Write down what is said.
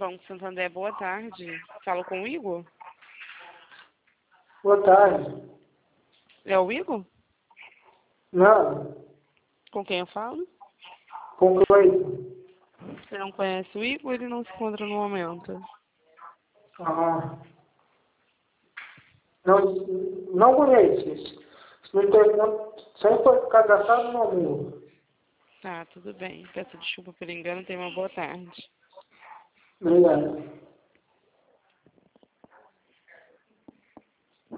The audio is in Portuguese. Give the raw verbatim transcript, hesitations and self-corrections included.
Banco Santander, boa tarde. Falo com o Igor? Boa tarde. É o Igor? Não, Com quem eu falo? com o Cleiton. Você não conhece o Igor, ele não se encontra no momento. Ah, não, não conheço. Meu telefone sempre foi cadastrado no meu. Tá, tudo bem. Peço desculpa pelo engano, tenha uma boa tarde. Obrigado.